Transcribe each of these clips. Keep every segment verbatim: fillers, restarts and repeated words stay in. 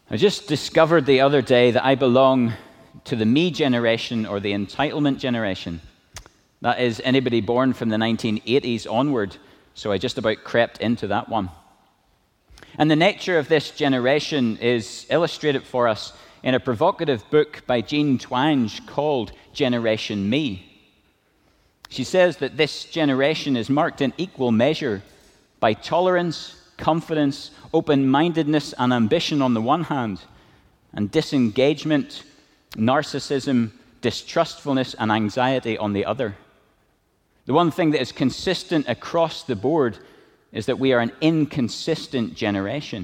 I just discovered the other day that I belong to the me generation, or the entitlement generation. That is anybody born from the nineteen eighties onward, so I just about crept into that one. And the nature of this generation is illustrated for us in a provocative book by Jean Twenge called Generation Me. She says that this generation is marked in equal measure by tolerance, confidence, open-mindedness, and ambition on the one hand, and disengagement, narcissism, distrustfulness, and anxiety on the other. The one thing that is consistent across the board is that we are an inconsistent generation.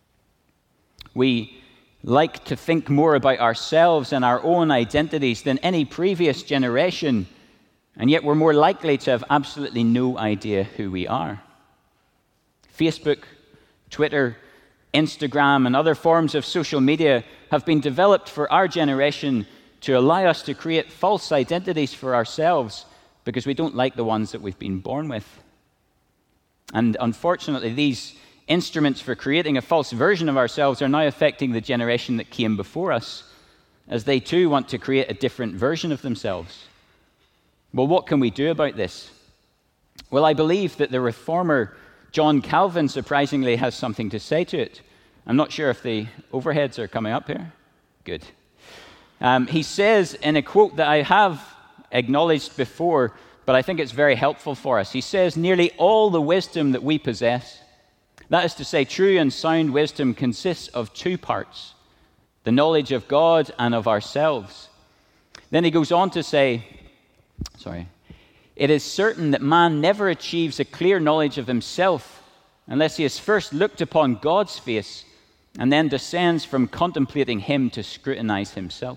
We like to think more about ourselves and our own identities than any previous generation, and yet we're more likely to have absolutely no idea who we are. Facebook, Twitter, Instagram, and other forms of social media have been developed for our generation to allow us to create false identities for ourselves because we don't like the ones that we've been born with. And unfortunately, these instruments for creating a false version of ourselves are now affecting the generation that came before us, as they too want to create a different version of themselves. Well, what can we do about this? Well, I believe that the reformer John Calvin, surprisingly, has something to say to it. I'm not sure if the overheads are coming up here. Good. Um, he says in a quote that I have acknowledged before, but I think it's very helpful for us. He says, "Nearly all the wisdom that we possess, that is to say, true and sound wisdom, consists of two parts, the knowledge of God and of ourselves." Then he goes on to say, sorry, "It is certain that man never achieves a clear knowledge of himself unless he has first looked upon God's face and then descends from contemplating him to scrutinize himself."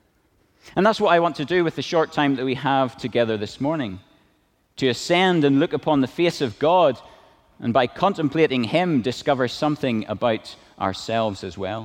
And that's what I want to do with the short time that we have together this morning, to ascend and look upon the face of God, and by contemplating him, discover something about ourselves as well.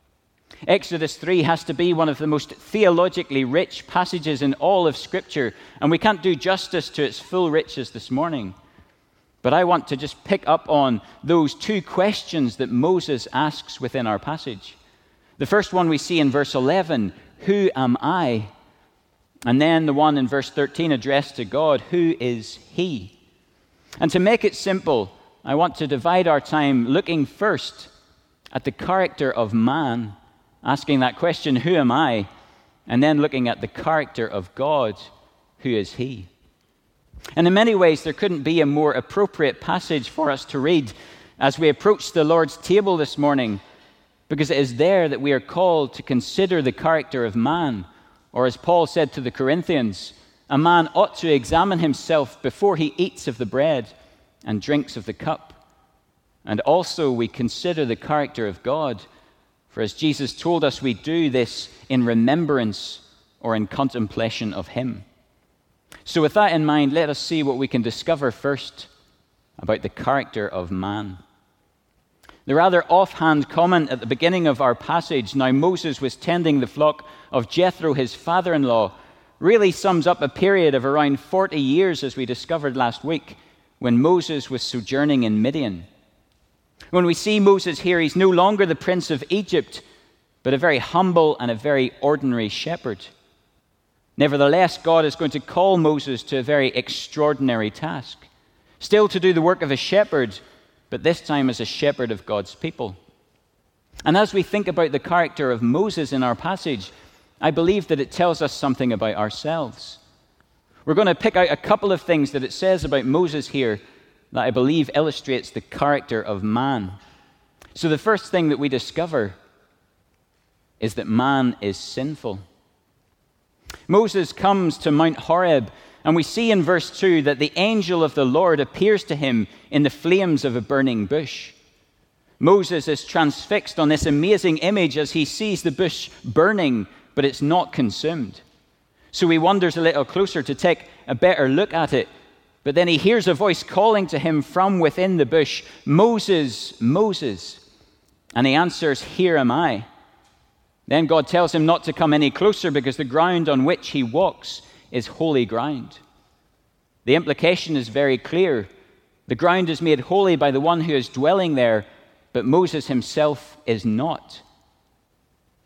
Exodus three has to be one of the most theologically rich passages in all of Scripture, and we can't do justice to its full riches this morning. But I want to just pick up on those two questions that Moses asks within our passage. The first one we see in verse eleven, "Who am I?" And then the one in verse thirteen addressed to God, "Who is he?" And to make it simple, I want to divide our time looking first at the character of man, asking that question, "Who am I?" and then looking at the character of God, "Who is he?" And in many ways, there couldn't be a more appropriate passage for us to read as we approach the Lord's table this morning, because it is there that we are called to consider the character of man, or as Paul said to the Corinthians, a man ought to examine himself before he eats of the bread and drinks of the cup. And also we consider the character of God, for as Jesus told us, we do this in remembrance or in contemplation of him. So with that in mind, let us see what we can discover first about the character of man. The rather offhand comment at the beginning of our passage, "Now Moses was tending the flock of Jethro, his father-in-law," really sums up a period of around forty years, as we discovered last week, when Moses was sojourning in Midian. When we see Moses here, he's no longer the prince of Egypt, but a very humble and a very ordinary shepherd. Nevertheless, God is going to call Moses to a very extraordinary task, still to do the work of a shepherd, but this time as a shepherd of God's people. And as we think about the character of Moses in our passage, I believe that it tells us something about ourselves. We're going to pick out a couple of things that it says about Moses here that I believe illustrates the character of man. So the first thing that we discover is that man is sinful. Moses comes to Mount Horeb, and we see in verse two that the angel of the Lord appears to him in the flames of a burning bush. Moses is transfixed on this amazing image as he sees the bush burning, but it's not consumed. So he wanders a little closer to take a better look at it, but then he hears a voice calling to him from within the bush, "Moses, Moses." And he answers, "Here am I." Then God tells him not to come any closer because the ground on which he walks is holy ground. The implication is very clear. The ground is made holy by the one who is dwelling there, but Moses himself is not.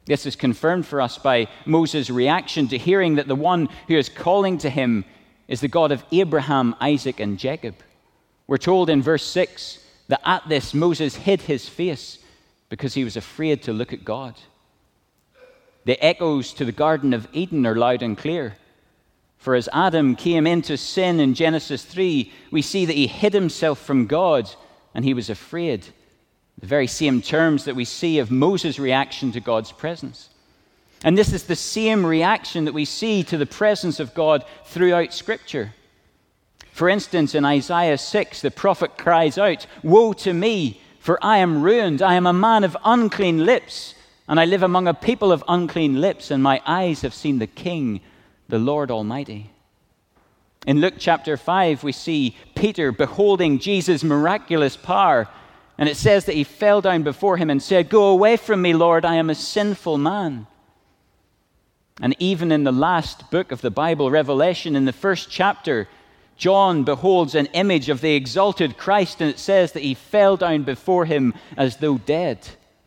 This is confirmed for us by Moses' reaction to hearing that the one who is calling to him is the God of Abraham, Isaac, and Jacob. We're told in verse six that at this Moses hid his face because he was afraid to look at God. The echoes to the Garden of Eden are loud and clear. For as Adam came into sin in Genesis three, we see that he hid himself from God and he was afraid. The very same terms that we see of Moses' reaction to God's presence. And this is the same reaction that we see to the presence of God throughout Scripture. For instance, in Isaiah six, the prophet cries out, "Woe to me, for I am ruined. I am a man of unclean lips, and I live among a people of unclean lips, and my eyes have seen the King, the Lord Almighty." In Luke chapter five, we see Peter beholding Jesus' miraculous power, and it says that he fell down before him and said, "Go away from me, Lord, I am a sinful man." And even in the last book of the Bible, Revelation, in the first chapter, John beholds an image of the exalted Christ, and it says that he fell down before him as though dead.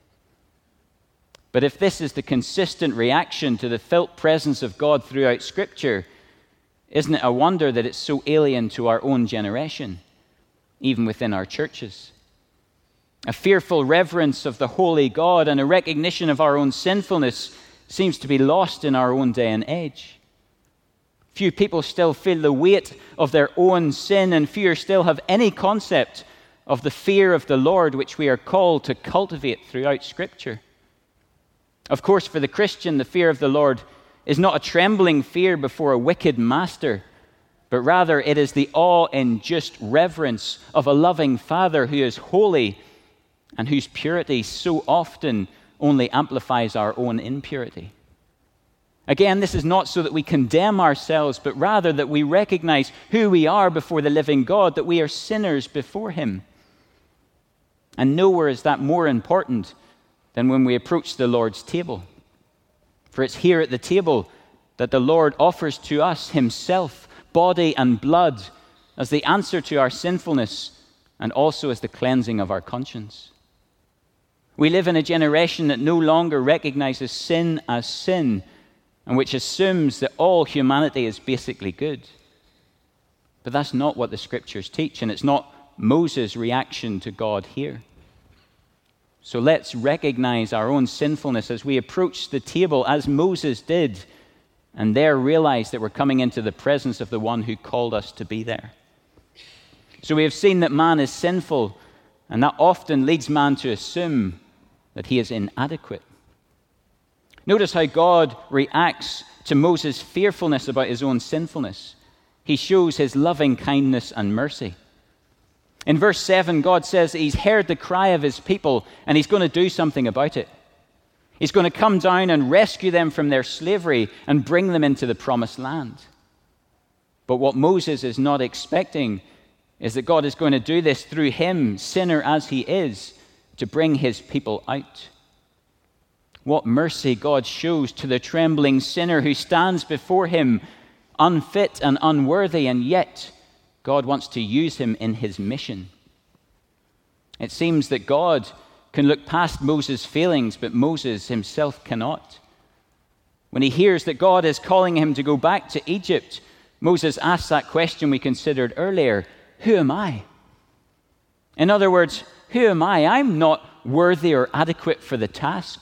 But if this is the consistent reaction to the felt presence of God throughout Scripture, isn't it a wonder that it's so alien to our own generation, even within our churches? A fearful reverence of the holy God and a recognition of our own sinfulness seems to be lost in our own day and age. Few people still feel the weight of their own sin, and fewer still have any concept of the fear of the Lord which we are called to cultivate throughout Scripture. Of course, for the Christian, the fear of the Lord is not a trembling fear before a wicked master, but rather it is the awe-induced reverence of a loving Father who is holy and whose purity so often only amplifies our own impurity. Again, this is not so that we condemn ourselves, but rather that we recognize who we are before the living God, that we are sinners before him. And nowhere is that more important than when we approach the Lord's table. For it's here at the table that the Lord offers to us himself, body and blood, as the answer to our sinfulness and also as the cleansing of our conscience. We live in a generation that no longer recognizes sin as sin, and which assumes that all humanity is basically good. But that's not what the Scriptures teach, and it's not Moses' reaction to God here. So let's recognize our own sinfulness as we approach the table as Moses did, and there realize that we're coming into the presence of the one who called us to be there. So we have seen that man is sinful, and that often leads man to assume that he is inadequate. Notice how God reacts to Moses' fearfulness about his own sinfulness. He shows his loving kindness and mercy. In verse seven, God says that he's heard the cry of his people and he's going to do something about it. He's going to come down and rescue them from their slavery and bring them into the promised land. But what Moses is not expecting is that God is going to do this through him, sinner as he is, to bring his people out. What mercy God shows to the trembling sinner who stands before him, unfit and unworthy, and yet God wants to use him in his mission. It seems that God can look past Moses' failings, but Moses himself cannot. When he hears that God is calling him to go back to Egypt, Moses asks that question we considered earlier: who am I? In other words, who am I? I'm not worthy or adequate for the task.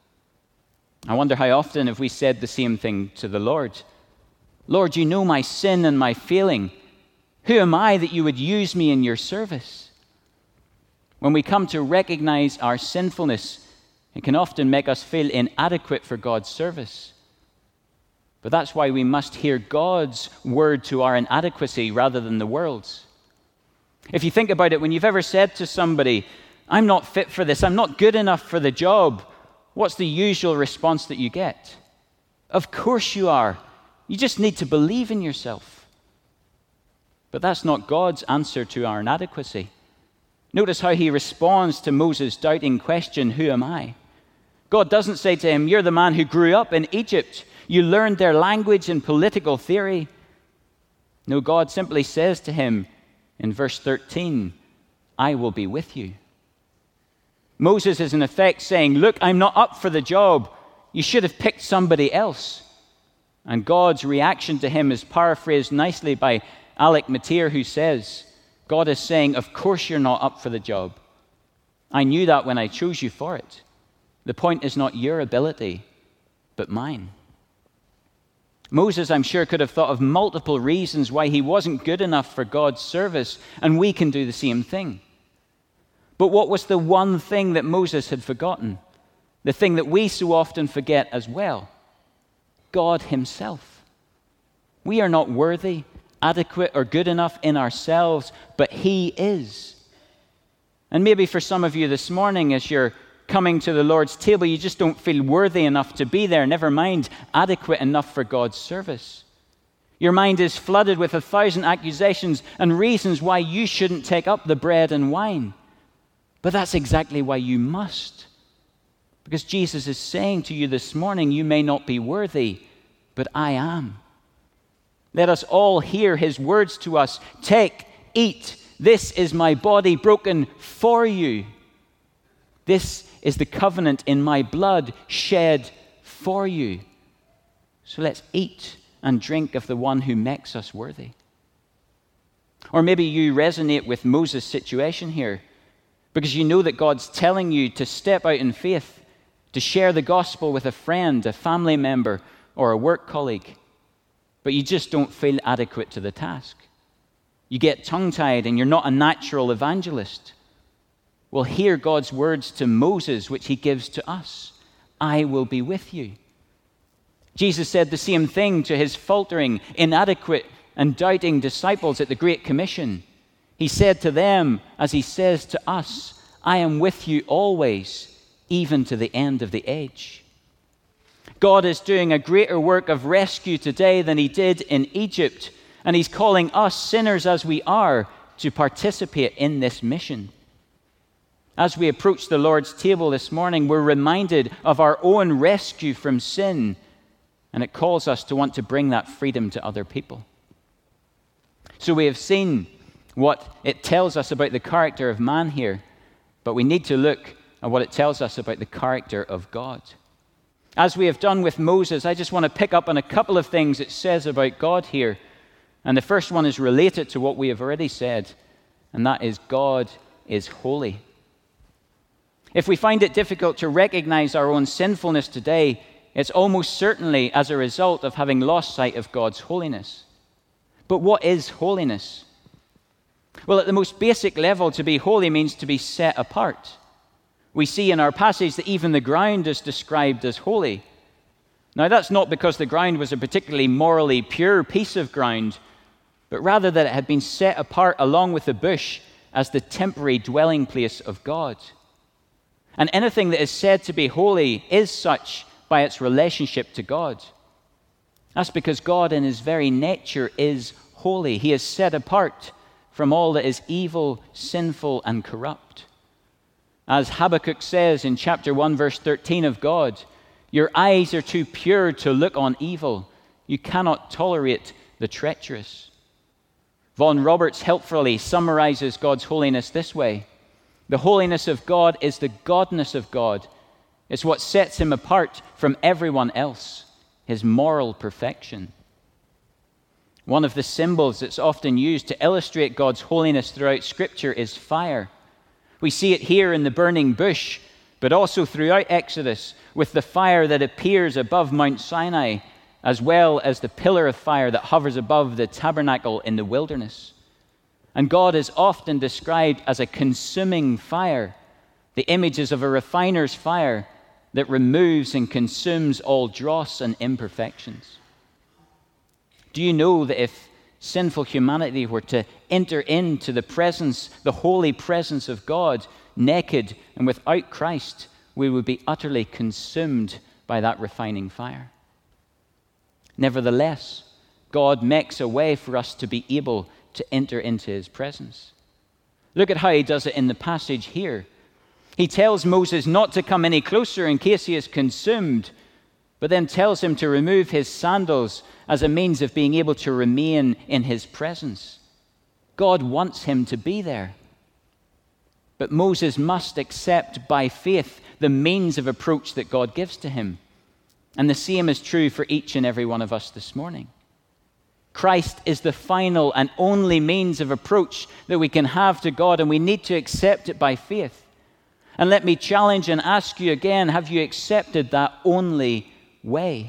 I wonder how often have we said the same thing to the Lord? Lord, you know my sin and my failing. Who am I that you would use me in your service? When we come to recognize our sinfulness, it can often make us feel inadequate for God's service. But that's why we must hear God's word to our inadequacy rather than the world's. If you think about it, when you've ever said to somebody, I'm not fit for this, I'm not good enough for the job, what's the usual response that you get? Of course you are. You just need to believe in yourself. But that's not God's answer to our inadequacy. Notice how he responds to Moses' doubting question, who am I? God doesn't say to him, you're the man who grew up in Egypt. You learned their language and political theory. No, God simply says to him in verse thirteen, I will be with you. Moses is in effect saying, look, I'm not up for the job. You should have picked somebody else. And God's reaction to him is paraphrased nicely by Alec Motyer, who says, God is saying, of course you're not up for the job. I knew that when I chose you for it. The point is not your ability, but mine. Moses, I'm sure, could have thought of multiple reasons why he wasn't good enough for God's service, and we can do the same thing. But what was the one thing that Moses had forgotten? The thing that we so often forget as well? God himself. We are not worthy, adequate, or good enough in ourselves, but he is. And maybe for some of you this morning, as you're coming to the Lord's table, you just don't feel worthy enough to be there, never mind adequate enough for God's service. Your mind is flooded with a thousand accusations and reasons why you shouldn't take up the bread and wine. But that's exactly why you must. Because Jesus is saying to you this morning, you may not be worthy, but I am. Let us all hear his words to us. Take, eat. This is my body broken for you. This is the covenant in my blood shed for you. So let's eat and drink of the one who makes us worthy. Or maybe you resonate with Moses' situation here because you know that God's telling you to step out in faith, to share the gospel with a friend, a family member, or a work colleague, but you just don't feel adequate to the task. You get tongue-tied and you're not a natural evangelist. Well, hear God's words to Moses, which he gives to us. I will be with you. Jesus said the same thing to his faltering, inadequate, and doubting disciples at the Great Commission. He said to them, as he says to us, I am with you always, even to the end of the age. God is doing a greater work of rescue today than he did in Egypt, and he's calling us, sinners as we are, to participate in this mission. As we approach the Lord's table this morning, we're reminded of our own rescue from sin, and it calls us to want to bring that freedom to other people. So we have seen what it tells us about the character of man here, but we need to look at what it tells us about the character of God. As we have done with Moses, I just want to pick up on a couple of things it says about God here. And the first one is related to what we have already said, and that is God is holy. If we find it difficult to recognize our own sinfulness today, it's almost certainly as a result of having lost sight of God's holiness. But what is holiness? Well, at the most basic level, to be holy means to be set apart. We see in our passage that even the ground is described as holy. Now, that's not because the ground was a particularly morally pure piece of ground, but rather that it had been set apart along with the bush as the temporary dwelling place of God. And anything that is said to be holy is such by its relationship to God. That's because God in his very nature is holy. He is set apart from all that is evil, sinful, and corrupt. As Habakkuk says in chapter one, verse thirteen of God, your eyes are too pure to look on evil. You cannot tolerate the treacherous. Vaughan Roberts helpfully summarizes God's holiness this way. The holiness of God is the godness of God. It's what sets him apart from everyone else, his moral perfection. One of the symbols that's often used to illustrate God's holiness throughout Scripture is fire. We see it here in the burning bush, but also throughout Exodus with the fire that appears above Mount Sinai, as well as the pillar of fire that hovers above the tabernacle in the wilderness. And God is often described as a consuming fire. The image is of a refiner's fire that removes and consumes all dross and imperfections. Do you know that if sinful humanity were to enter into the presence, the holy presence of God, naked and without Christ, we would be utterly consumed by that refining fire? Nevertheless, God makes a way for us to be able to enter into his presence. Look at how he does it in the passage here. He tells Moses not to come any closer in case he is consumed, but then tells him to remove his sandals as a means of being able to remain in his presence. God wants him to be there. But Moses must accept by faith the means of approach that God gives to him. And the same is true for each and every one of us this morning. Christ is the final and only means of approach that we can have to God, and we need to accept it by faith. And let me challenge and ask you again, have you accepted that only way?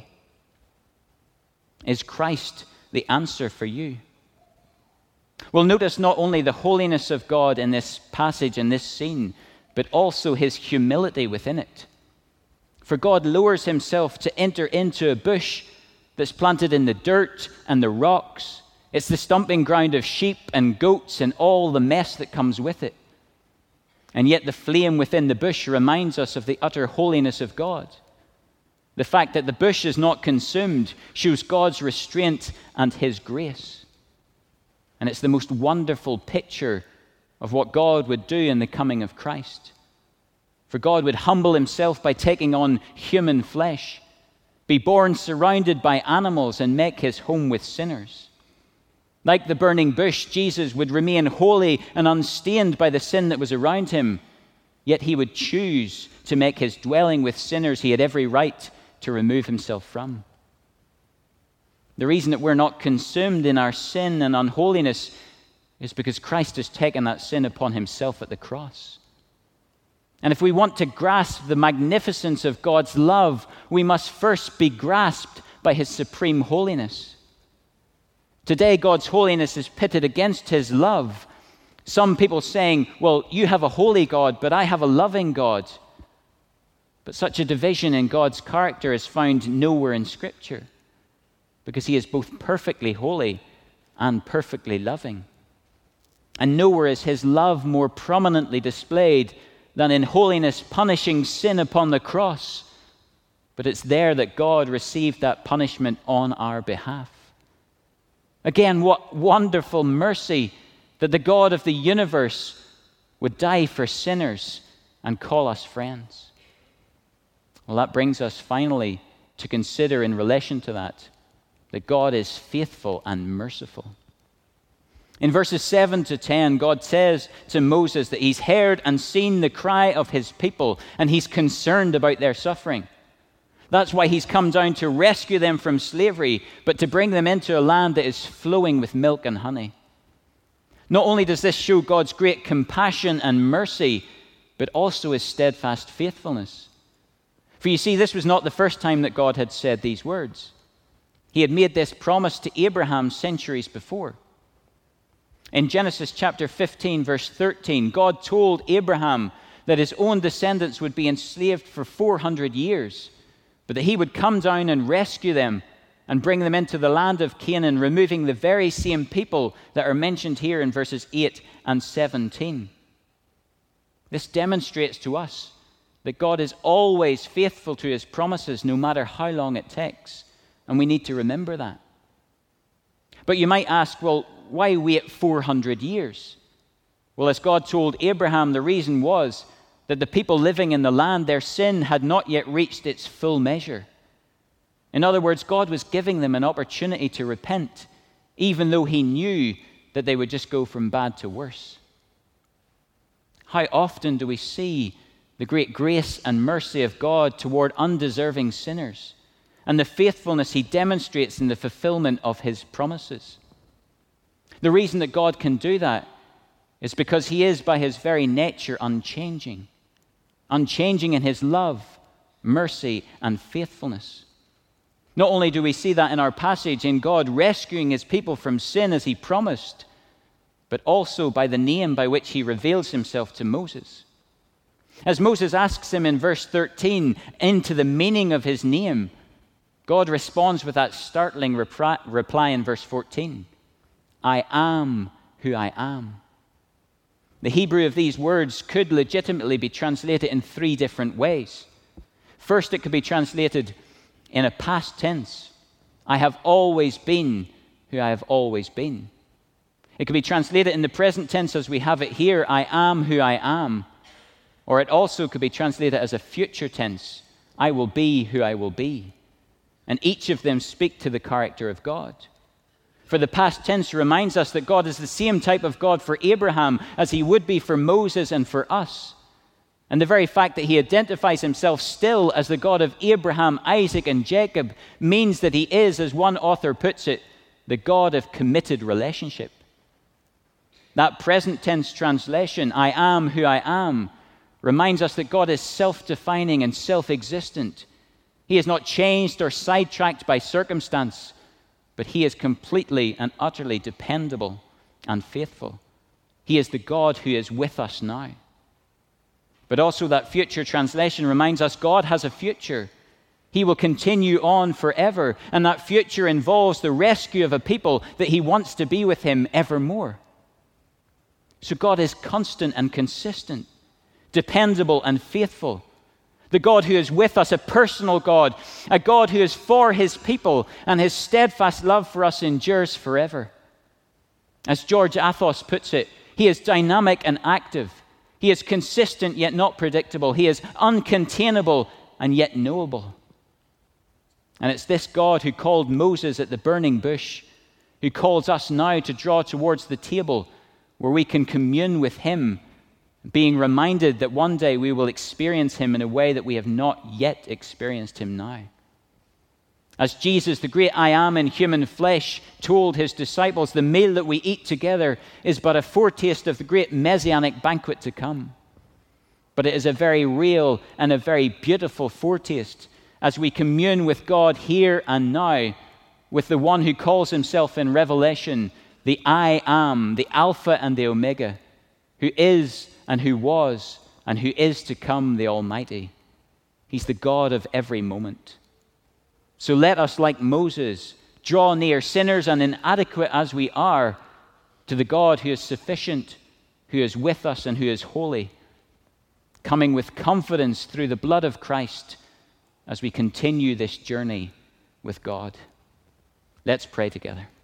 Is Christ the answer for you? Well, notice not only the holiness of God in this passage, in this scene, but also his humility within it. For God lowers himself to enter into a bush that's planted in the dirt and the rocks. It's the stomping ground of sheep and goats and all the mess that comes with it. And yet the flame within the bush reminds us of the utter holiness of God. The fact that the bush is not consumed shows God's restraint and his grace. And it's the most wonderful picture of what God would do in the coming of Christ. For God would humble himself by taking on human flesh, be born surrounded by animals, and make his home with sinners. Like the burning bush, Jesus would remain holy and unstained by the sin that was around him, yet he would choose to make his dwelling with sinners he had every right to remove himself from. The reason that we're not consumed in our sin and unholiness is because Christ has taken that sin upon himself at the cross. And if we want to grasp the magnificence of God's love, we must first be grasped by his supreme holiness. Today, God's holiness is pitted against his love. Some people saying, well, you have a holy God, but I have a loving God. But such a division in God's character is found nowhere in Scripture, because he is both perfectly holy and perfectly loving. And nowhere is his love more prominently displayed than in holiness punishing sin upon the cross. But it's there that God received that punishment on our behalf. Again, what wonderful mercy that the God of the universe would die for sinners and call us friends. Well, that brings us finally to consider in relation to that, that God is faithful and merciful. In verses seven to ten, God says to Moses that he's heard and seen the cry of his people, and he's concerned about their suffering. That's why he's come down to rescue them from slavery, but to bring them into a land that is flowing with milk and honey. Not only does this show God's great compassion and mercy, but also his steadfast faithfulness. For you see, this was not the first time that God had said these words. He had made this promise to Abraham centuries before. In Genesis chapter fifteen, verse thirteen, God told Abraham that his own descendants would be enslaved for four hundred years, but that he would come down and rescue them and bring them into the land of Canaan, removing the very same people that are mentioned here in verses eight and seventeen. This demonstrates to us that God is always faithful to his promises, no matter how long it takes, and we need to remember that. But you might ask, well, why wait four hundred years? Well, as God told Abraham, the reason was that the people living in the land, their sin had not yet reached its full measure. In other words, God was giving them an opportunity to repent, even though he knew that they would just go from bad to worse. How often do we see the great grace and mercy of God toward undeserving sinners, and the faithfulness he demonstrates in the fulfillment of his promises? The reason that God can do that is because he is by his very nature unchanging. Unchanging in his love, mercy, and faithfulness. Not only do we see that in our passage in God rescuing his people from sin as he promised, but also by the name by which he reveals himself to Moses. As Moses asks him in verse thirteen into the meaning of his name, God responds with that startling repri- reply in verse fourteen. I am who I am. The Hebrew of these words could legitimately be translated in three different ways. First, it could be translated in a past tense. I have always been who I have always been. It could be translated in the present tense as we have it here, I am who I am. Or it also could be translated as a future tense, I will be who I will be. And each of them speak to the character of God. For the past tense reminds us that God is the same type of God for Abraham as he would be for Moses and for us. And the very fact that he identifies himself still as the God of Abraham, Isaac, and Jacob means that he is, as one author puts it, the God of committed relationship. That present tense translation, I am who I am, reminds us that God is self-defining and self-existent. He is not changed or sidetracked by circumstance, but he is completely and utterly dependable and faithful. He is the God who is with us now. But also that future translation reminds us God has a future. He will continue on forever, and that future involves the rescue of a people that he wants to be with him evermore. So God is constant and consistent, dependable and faithful. The God who is with us, a personal God, a God who is for his people, and his steadfast love for us endures forever. As George Athos puts it, he is dynamic and active. He is consistent yet not predictable. He is uncontainable and yet knowable. And it's this God who called Moses at the burning bush, who calls us now to draw towards the table where we can commune with him, being reminded that one day we will experience him in a way that we have not yet experienced him now. As Jesus, the great I am in human flesh, told his disciples, the meal that we eat together is but a foretaste of the great messianic banquet to come. But it is a very real and a very beautiful foretaste as we commune with God here and now, with the one who calls himself in Revelation the I am, the Alpha and the Omega, who is and who was and who is to come, the Almighty. He's the God of every moment. So let us, like Moses, draw near, sinners and inadequate as we are, to the God who is sufficient, who is with us and who is holy, coming with confidence through the blood of Christ as we continue this journey with God. Let's pray together.